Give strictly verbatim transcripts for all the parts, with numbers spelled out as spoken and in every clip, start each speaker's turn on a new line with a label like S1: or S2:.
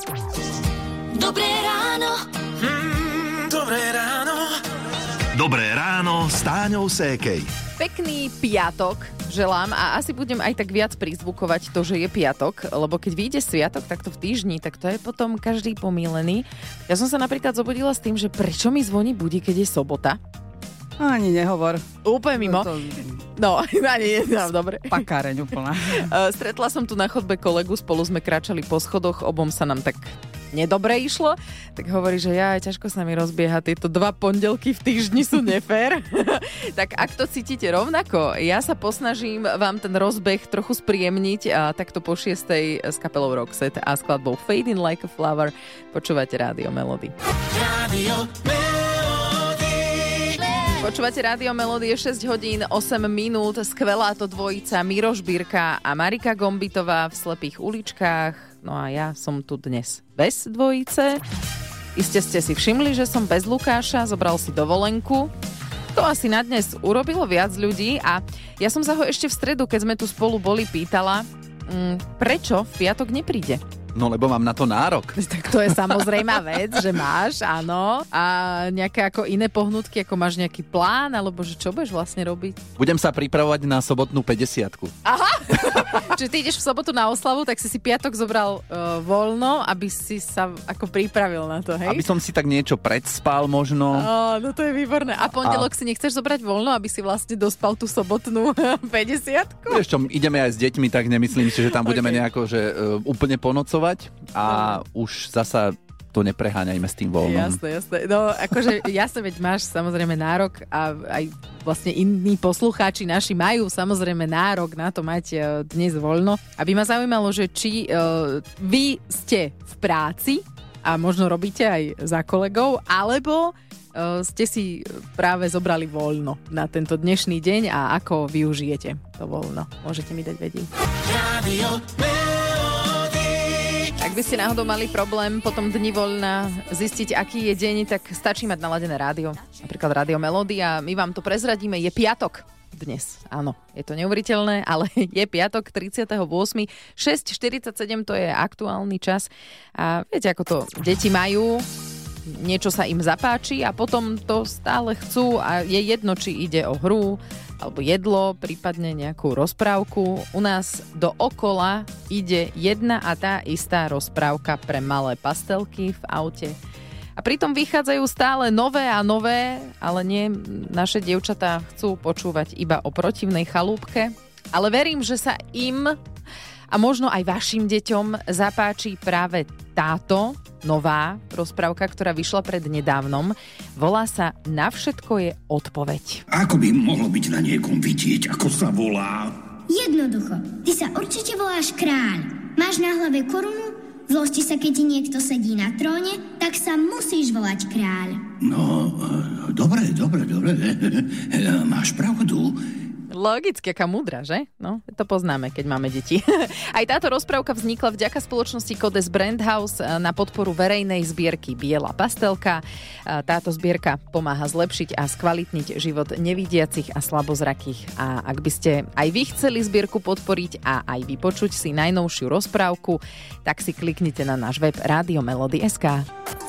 S1: Dobré ráno.
S2: Mm, dobré ráno.
S3: Dobré ráno s Táňou Sékej.
S4: Pekný piatok želám a asi budem aj tak viac prizvukovať to, že je piatok, lebo keď vyjde sviatok takto v týždni, tak to je potom každý pomílený. Ja som sa napríklad zobudila s tým, že prečo mi zvoní budík, keď je sobota.
S5: Ani nehovor.
S4: Úplne mimo.
S5: To, to...
S4: No, ani no, dobre.
S5: Pakáreň úplná.
S4: Stretla som tu na chodbe kolegu, spolu sme kráčali po schodoch, obom sa nám tak nedobre išlo, tak hovorí, že ja aj ťažko sa mi rozbieha, tieto dva pondelky v týždni sú nefér. Tak ak to cítite rovnako, ja sa posnažím vám ten rozbeh trochu spríjemniť a takto po šiestej s kapelou Roxette a skladbou Fading Like a Flower počúvate Rádio Melody.
S2: Rádio Melody.
S4: Počúvate Rádio Melody, je šesť hodín osem minút, skvelá to dvojica Miroš Birka a Marika Gombitová v Slepých uličkách. No a ja som tu dnes bez dvojice. Iste ste si všimli, že som bez Lukáša, zobral si dovolenku. To asi na dnes urobilo viac ľudí a ja som sa ho ešte v stredu, keď sme tu spolu boli, pýtala, mm, prečo v piatok nepríde.
S6: No lebo mám na to nárok.
S4: Tak to je samozrejmá vec, že máš, áno. A nejaké ako iné pohnutky, ako máš nejaký plán, alebo že čo budeš vlastne robiť?
S6: Budem sa pripravovať na sobotnú päťdesiatku.
S4: Aha! Čiže ty ideš v sobotu na oslavu, tak si si piatok zobral uh, voľno, aby si sa ako pripravil na to, hej?
S6: Aby som si tak niečo predspal možno.
S4: Oh, no to je výborné. A pondelok a... si nechceš zobrať voľno, aby si vlastne dospal tú sobotnú päťdesiatku?
S6: Vieš čo, ideme aj s deťmi, tak nemyslím si, že tam budeme
S4: Okay.
S6: nejako, že uh, úplne ponocovať. A už zasa to nepreháňajme s tým voľnom.
S4: Jasné, jasné. No akože jasne, veď máš samozrejme nárok a aj vlastne iní poslucháči naši majú samozrejme nárok na to mať uh, dnes voľno. Aby ma zaujímalo, že či uh, vy ste v práci a možno robíte aj za kolegov, alebo uh, ste si práve zobrali voľno na tento dnešný deň a ako využijete to voľno. Môžete mi dať vedieť.
S2: Rádio
S4: Ak by ste náhodou mali problém potom dni voľna zistiť, aký je deň, tak stačí mať naladené rádio. Napríklad Rádio Melody a my vám to prezradíme. Je piatok dnes. Áno, je to neuveriteľné, ale je piatok tridsiateho ôsmeho šesť štyridsaťsedem, to je aktuálny čas. A viete, ako to deti majú, niečo sa im zapáči a potom to stále chcú a je jedno, či ide o hru alebo jedlo, prípadne nejakú rozprávku. U nás dookola ide jedna a tá istá rozprávka pre malé pastelky v aute. A pritom vychádzajú stále nové a nové, ale nie, naše dievčatá chcú počúvať iba o protivnej chalúbke. Ale verím, že sa im a možno aj vašim deťom zapáči práve táto nová rozprávka, ktorá vyšla pred nedávnom. Volá sa Na všetko je odpoveď.
S7: Ako by mohlo byť na niekom vidieť, ako sa volá?
S8: Jednoducho. Ty sa určite voláš kráľ. Máš na hlave korunu, zlosti sa, keď ti niekto sedí na tróne, tak sa musíš volať kráľ.
S7: No, dobre, dobre, dobre. Máš pravdu.
S4: Logicky, aká múdra, že? No, to poznáme, keď máme deti. Aj táto rozprávka vznikla vďaka spoločnosti Codes Brand House na podporu verejnej zbierky Biela pastelka. Táto zbierka pomáha zlepšiť a skvalitniť život nevidiacich a slabozrakých. A ak by ste aj vy chceli zbierku podporiť a aj vypočuť si najnovšiu rozprávku, tak si kliknite na náš web rádio melody bodka es ká.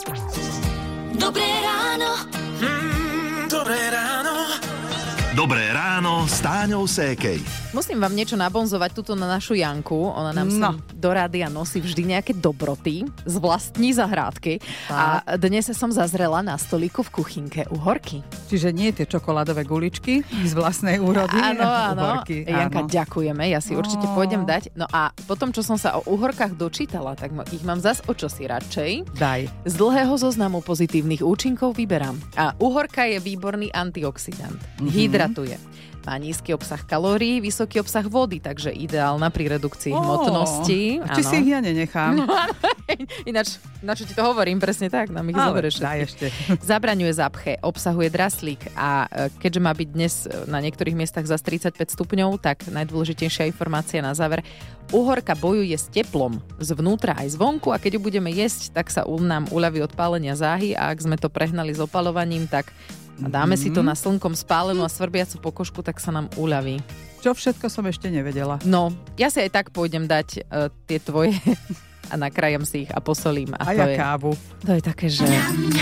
S1: Dobré ráno.
S2: Mm, dobré ráno.
S3: Dobré ráno s Táňou Sékej.
S4: Musím vám niečo nabonzovať tuto na našu Janku. Ona nám
S5: No.
S4: sem do rádia nosí vždy nejaké dobroty z vlastní zahrádky. A dnes som zazrela na stolíku v kuchynke uhorky.
S5: Čiže nie tie čokoládové guličky z vlastnej úrody.
S4: Áno, áno.
S5: Uhorky,
S4: Janka,
S5: áno.
S4: ďakujeme. Ja si
S5: No.
S4: určite pôjdem dať. No a potom, čo som sa o uhorkách dočítala, tak ich mám zas o čosi radšej.
S5: Daj.
S4: Z dlhého zoznamu pozitívnych účinkov vyberám. A uhorka je výborný antioxidant. Mm-hmm. Hydratuje. Má nízky obsah kalórií, vysoký obsah vody, takže ideálna pri redukcii
S5: Ó,
S4: hmotnosti.
S5: a či
S4: Áno.
S5: si ich ja nenechám?
S4: No, ináč, na čo ti to hovorím, presne tak, nám ich
S5: Ale
S4: zoberieš.
S5: daj ešte.
S4: Zabraňuje zápche, obsahuje draslík a e, keďže má byť dnes na niektorých miestach za tridsaťpäť stupňov, tak najdôležitejšia informácia na záver. Uhorka bojuje s teplom zvnútra aj zvonku a keď ju budeme jesť, tak sa u nám uľaví od pálenia záhy a ak sme to prehnali s opalovaním, tak a dáme mm-hmm. si to na slnkom spálenú a svrbiacu pokožku, tak sa nám uľaví.
S5: Čo všetko som ešte nevedela.
S4: No, ja si aj tak pôjdem dať uh, tie tvoje a nakrájam si ich a posolím. A,
S5: A
S4: to
S5: ja
S4: je,
S5: kávu.
S4: to je také, že...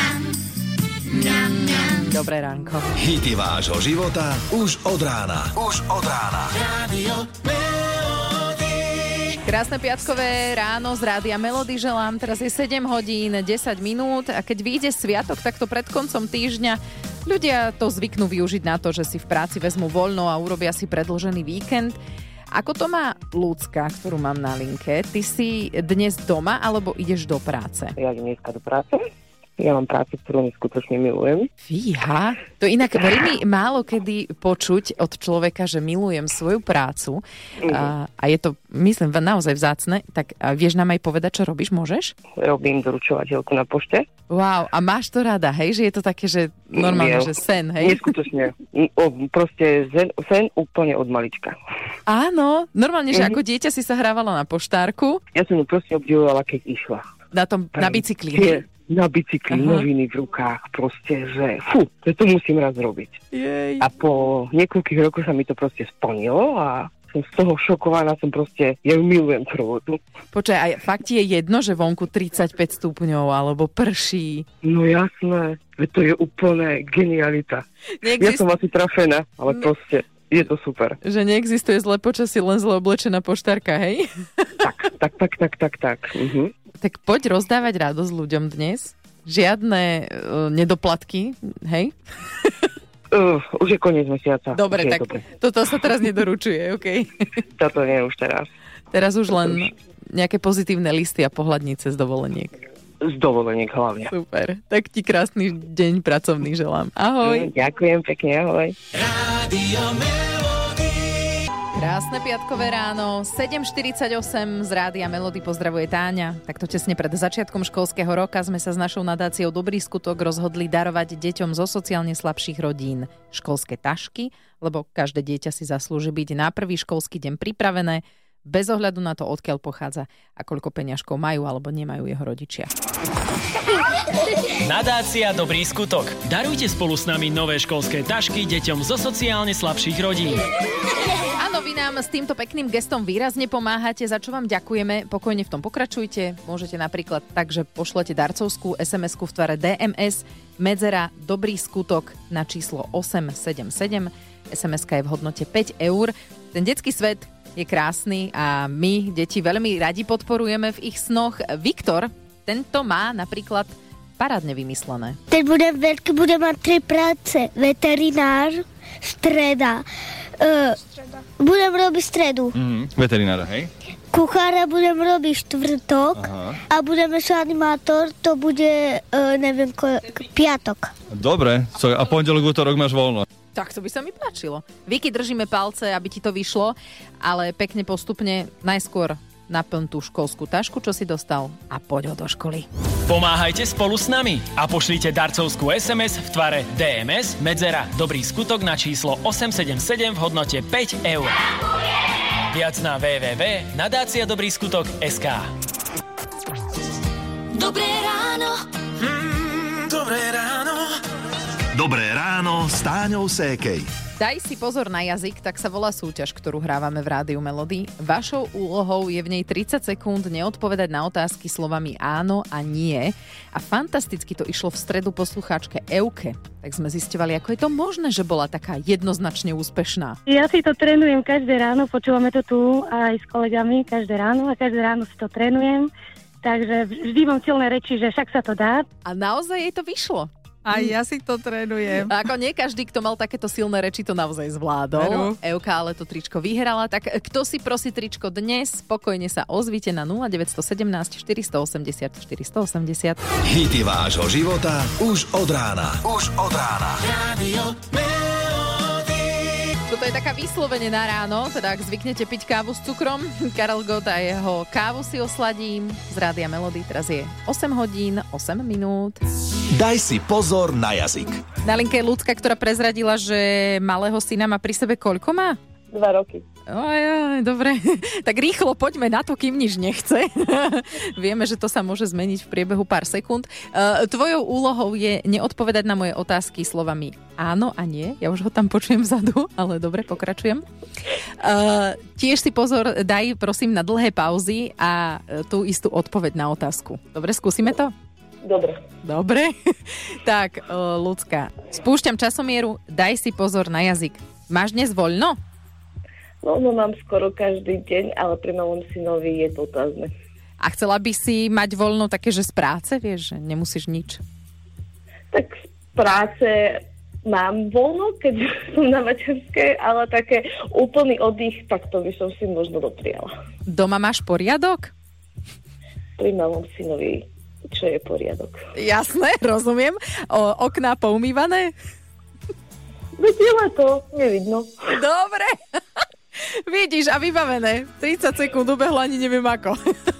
S4: Dobré ránko.
S3: Hity vášho života už od rána. Už od rána.
S2: Rádio Melody.
S4: Krásne piatkové ráno z Rádia Melody želám. Teraz je sedem hodín desať minút a keď vyjde sviatok takto pred koncom týždňa, ľudia to zvyknú využiť na to, že si v práci vezmú voľno a urobia si predĺžený víkend. Ako to má Ľudská, ktorú mám na linke? Ty si dnes doma alebo ideš do práce?
S9: Ja idem dneska do práce. Ja mám prácu, ktorú neskutočne milujem.
S4: Fíha, to inak veľmi málo kedy počuť od človeka, že milujem svoju prácu
S9: Mm.
S4: a, a je to, myslím, naozaj vzácne. Tak a vieš nám aj povedať, čo robíš? Môžeš?
S9: Robím doručovateľku na pošte.
S4: Wow, a máš to rada, hej? Že je to také, že normálne,
S9: Nie.
S4: že sen, hej?
S9: Neskutočne. O, proste sen, sen úplne od malička.
S4: Áno, normálne, že
S9: Mhm.
S4: ako dieťa si sa hrávala na poštárku,
S9: Ja som ju proste obdivovala, keď išla.
S4: na tom, na bicykli.
S9: Tie, na bicykli,
S4: Aha.
S9: noviny v rukách, proste, že fú, to tu musím raz robiť.
S4: Jej.
S9: A po niekoľkých rokoch sa mi to proste splnilo a som z toho šokovaná, som proste, ja ju milujem tú robotu.
S4: Počkaj, aj fakt je jedno, že vonku tridsaťpäť stupňov alebo prší.
S9: No jasné, veď to je úplne genialita. Ja
S4: Neexist-
S9: som asi trafená, ale
S4: No.
S9: proste je to super.
S4: Že neexistuje zlé počasie, len zle oblečená poštárka, hej?
S9: Tak, tak, tak, tak, tak, tak. Uh-huh.
S4: Tak poď rozdávať radosť ľuďom dnes. Žiadne uh, nedoplatky, hej?
S9: Uh, už je koniec mesiaca.
S4: Dobre,
S9: Už je
S4: tak
S9: dobre.
S4: toto sa teraz nedoručuje, okej?
S9: Toto nie už teraz.
S4: Teraz už len nejaké pozitívne listy a pohľadnice z dovoleniek.
S9: Z dovoleniek hlavne.
S4: Super. Tak ti krásny deň pracovný želám. Ahoj.
S9: Mm, Ďakujem pekne, ahoj.
S2: Rádio Melody.
S4: Krásne piatkové ráno, sedem štyridsaťosem z Rádia Melody pozdravuje Táňa. Takto tesne pred začiatkom školského roka sme sa s našou nadáciou Dobrý skutok rozhodli darovať deťom zo sociálne slabších rodín školské tašky, lebo každé dieťa si zaslúži byť na prvý školský deň pripravené, bez ohľadu na to, odkiaľ pochádza a koľko peňažkov majú alebo nemajú jeho rodičia.
S10: Nadácia Dobrý skutok. Darujte spolu s nami nové školské tašky deťom zo sociálne slabších rodín.
S4: Áno, vy nám s týmto pekným gestom výrazne pomáhate, za čo vám ďakujeme. Pokojne v tom pokračujte. Môžete napríklad tak, že pošlete darcovskú es em esku v tvare dé em es medzera Dobrý skutok na číslo osem sedem sedem. es em eska je v hodnote päť eur. Ten detský svet je krásny a my, deti, veľmi radi podporujeme v ich snoch. Viktor, tento má napríklad parádne vymyslené.
S8: Teď bude veľký, bude mať tri práce. Veterinár, streda. Uh, budem robiť stredu.
S11: Mm, veterinára, hej?
S8: Kuchára budem robiť štvrtok.
S11: Aha.
S8: A budeme sa animátor, to bude, uh, neviem, ko- piatok.
S11: Dobre, so, a pondelok, útorok máš voľno.
S4: Tak to by sa mi páčilo. Viki, držíme palce, aby ti to vyšlo, ale pekne postupne najskôr naplň tú školskú tašku, čo si dostal a poď ho do školy.
S10: Pomáhajte spolu s nami a pošlite darcovskú es em es v tvare dé em es medzera Dobrý skutok na číslo osem sedem sedem v hodnote päť eur. Viac na w w w bodka nadácia dobrý skutok bodka es ká.
S1: Dobré ráno.
S2: Mm, dobré ráno.
S3: Dobré ráno s Táňou Sékej.
S4: Daj si pozor na jazyk, tak sa volá súťaž, ktorú hrávame v Rádiu Melody. Vašou úlohou je v nej tridsať sekúnd neodpovedať na otázky slovami áno a nie. A fantasticky to išlo v stredu poslucháčke Euke. Tak sme zisťovali, ako je to možné, že bola taká jednoznačne úspešná.
S12: Ja si to trénujem každé ráno, počúvame to tu aj s kolegami každé ráno a každé ráno si to trénujem. Takže vždy mám silné reči, že však sa to dá.
S4: A naozaj jej to vyšlo.
S5: Aj ja si to trénujem.
S4: A ako nie každý, kto mal takéto silné reči, to naozaj zvládol.
S5: Veru.
S4: Euka ale to tričko vyhrala. Tak kto si prosí tričko dnes, spokojne sa ozvite na nula deväť jedna sedem štyri osem nula štyri osem nula.
S3: Hity vášho života už od rána. Už od rána.
S2: Rádio Melody.
S4: Toto je taká vyslovene na ráno, teda ak zvyknete piť kávu s cukrom, Karel Gott a jeho kávu si osladím z Rádia Melody. Teraz je osem hodín, osem minút.
S3: Daj si pozor na jazyk.
S4: Na linke je Ľudská, ktorá prezradila, že malého syna má pri sebe koľko má?
S13: Dva roky.
S4: Oj, oj, dobre. Tak rýchlo poďme na to, kým nič nechce. Vieme, že to sa môže zmeniť v priebehu pár sekúnd. Uh, tvojou úlohou je neodpovedať na moje otázky slovami áno a nie. Ja už ho tam počujem vzadu, ale dobre, pokračujem. Uh, tiež si pozor, daj prosím na dlhé pauzy a tú istú odpoveď na otázku. Dobre, skúsime to?
S13: Dobre.
S4: Dobre. Tak, uh, Ľudská, spúšťam časomieru, daj si pozor na jazyk. Máš dnes voľno?
S13: No, no mám skoro každý deň, ale pri malom synovi je to otázne.
S4: A chcela by si mať voľno také, že z práce, vieš, že nemusíš nič?
S13: Tak z práce mám voľno, keď som na materskej, ale také úplný oddych, tak to by som si možno dopriala.
S4: Doma máš poriadok?
S13: Pri malom synovi, čo je poriadok.
S4: Jasné, rozumiem. O, okná poumývané?
S13: Veď je leto, nevidno.
S4: Dobre. Vidíš, a vybavené. tridsať sekúnd ubehlo, ani neviem ako.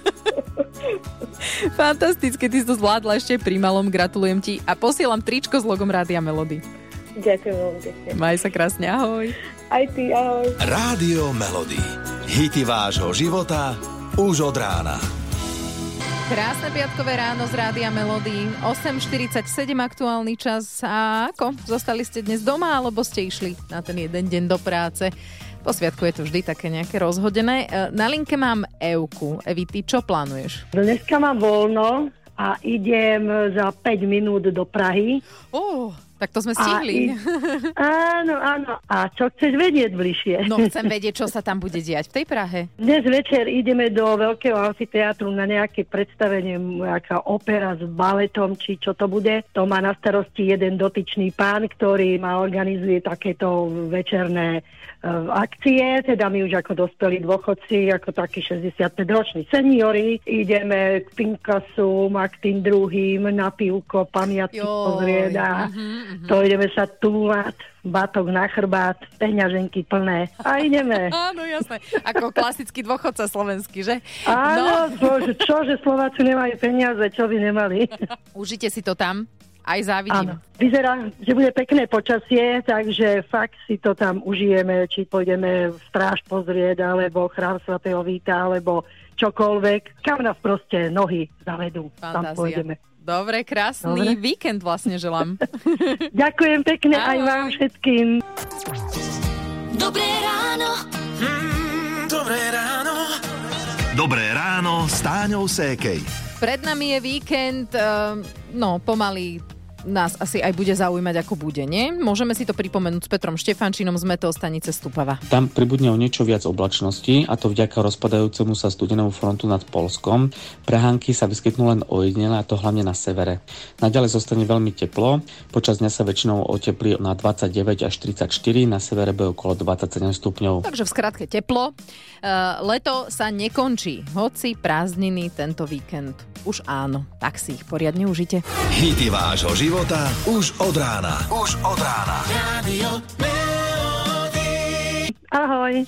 S4: Fantastické, ty si to zvládla ešte pri malom, gratulujem ti a posielam tričko s logom Rádia Melody.
S13: Ďakujem veľmi pekne.
S4: Maj sa krásne, ahoj.
S13: Aj ty, ahoj.
S3: Rádio Melody. Hity vášho života už od rána.
S4: Krásne piatkové ráno z Rádia Melody. osem štyridsaťsedem aktuálny čas. A ako? Zostali ste dnes doma, alebo ste išli na ten jeden deň do práce? Po sviatku je to vždy také nejaké rozhodené. Na linke mám Evku. Evi, ty čo plánuješ?
S14: Dneska mám voľno a idem za päť minút do Prahy.
S4: Oh, tak to sme stihli.
S14: I... Áno, áno. A čo chceš vedieť bližšie?
S4: No, chcem vedieť, čo sa tam bude diať v tej Prahe.
S14: Dnes večer ideme do Veľkého amfiteátru na nejaké predstavenie, nejaká opera s baletom, či čo to bude. To má na starosti jeden dotyčný pán, ktorý ma organizuje takéto večerné uh, akcie. Teda my už ako dospelí dôchodci, ako takí šesťdesiatpäťroční seniori, ideme k Pinkasu, k tým druhým na pivko, pamiatky pozrieť a mm-hmm. to ideme sa túlať, batok na chrbát, peňaženky plné a ideme.
S4: Áno, jasné. Ako klasický dôchodca slovenský, že?
S14: Áno, no. čo, že Slováci nemajú peniaze, čo by nemali.
S4: Užite si to tam? Aj závidím.
S14: Áno. Vyzerá, že bude pekné počasie, takže fakt si to tam užijeme, či pôjdeme v stráž pozrieť, alebo chrám svätého Víta, alebo čokoľvek. Kam nás proste nohy zavedú. Fantázia. Tam pôjdeme.
S4: Dobre, krásny Dobre. víkend vlastne želám.
S14: Ďakujem pekne Ahoj. Aj vám všetkým.
S1: Dobré ráno.
S2: Mm, dobré ráno.
S3: Dobré ráno s Táňou Sékej.
S4: Pred nami je víkend, no pomaly nás asi aj bude zaujímať, ako bude, nie? Môžeme si to pripomenúť s Petrom Štefančinom z meteostanice Stupava.
S15: Tam pribudne o niečo viac oblačnosti, a to vďaka rozpadajúcemu sa studenému frontu nad Poľskom. Prehánky sa vyskytnú len ojedinele, a to hlavne na severe. Naďalej zostane veľmi teplo, počas dňa sa väčšinou oteplí na dvadsaťdeväť až tridsaťštyri, na severe bude okolo dvadsaťsedem stupňov.
S4: Takže v skratke teplo. Uh, leto sa nekončí, hoci prázdniny tento víkend už áno, tak si ich poriadne užite.
S3: Hity vášho života už od rána. Už od rána.
S2: Rádio Melody.
S14: Ahoj.